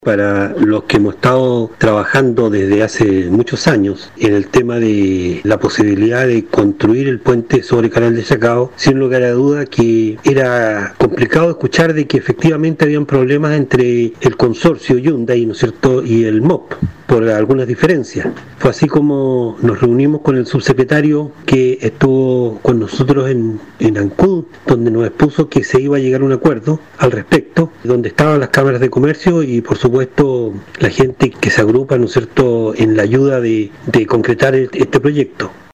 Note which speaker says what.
Speaker 1: Para los que hemos estado trabajando desde hace muchos años en el tema de la posibilidad de construir el puente sobre Canal de Chacao, sin lugar a duda que era complicado escuchar de que efectivamente habían problemas entre el consorcio Hyundai, ¿no es cierto?, y el MOP, por algunas diferencias. Fue así como nos reunimos con el subsecretario que estuvo con nosotros en Ancud, donde nos expuso que se iba a llegar a un acuerdo al respecto, donde estaban las cámaras de comercio y por supuesto la gente que se agrupa, ¿no es cierto?, en la ayuda de concretar este proyecto.